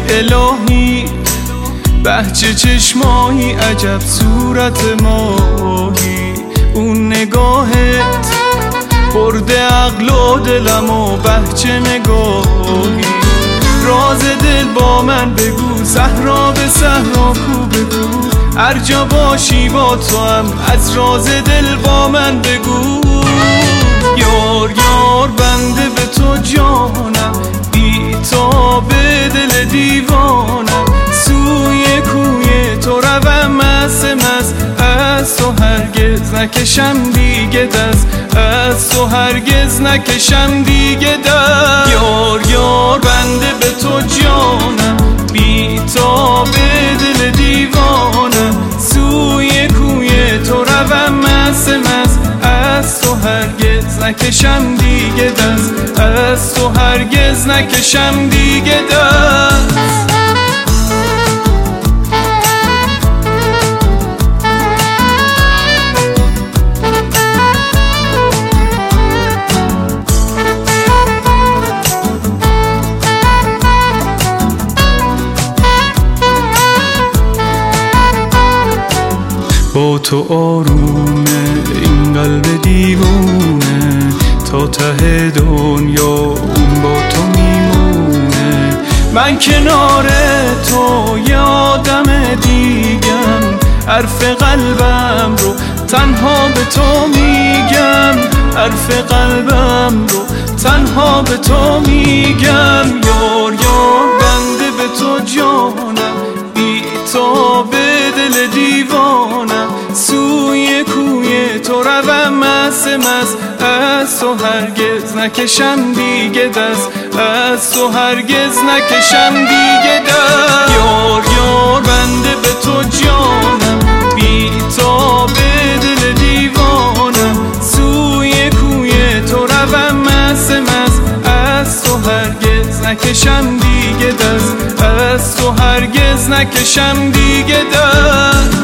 الهی، بهجه چشمایی، عجب صورت ماهی. اون نگاهت برده عقل و دلم و بهجه نگاهی. راز دل با من بگو، صحرا به صحرا کو بگو، هر جا باشی با تو هم از راز دل با من بگو. یار یار بنده به تو جانم، بی تو به دل دیوانم، سوی کوی تو روم مست مست، از تو هرگز نکشم دیگه دست، از تو هرگز نکشم دیگه دست. یار یار بنده به تو جانم، بی تو به دل دیوانم، سوی کوی تو روم مست مست، از تو هرگز نکشم دیگه دست، از تو هرگز نکشم دیگه دست. با تو آرومه این قلب دیوونه، تا ته دنیا اون با تو میمونه. من کنار تو یه آدم دیگم، حرف قلبم رو تنها به تو میگم، حرف قلبم رو تنها به تو میگم. یار یار بنده به تو جانم، بی تو به دل دیوانم، سوی کوی تو روم مست مست، از تو هرگز نکشم دیگه دست، از تو هرگز نکشم دیگه دست. یار یار بنده به تو جانم، بی تو به دل دیوانم، سوی کوی تو روم مست مست، از تو هرگز نکشم دیگه دست، از تو هرگز نکشم دیگه دست.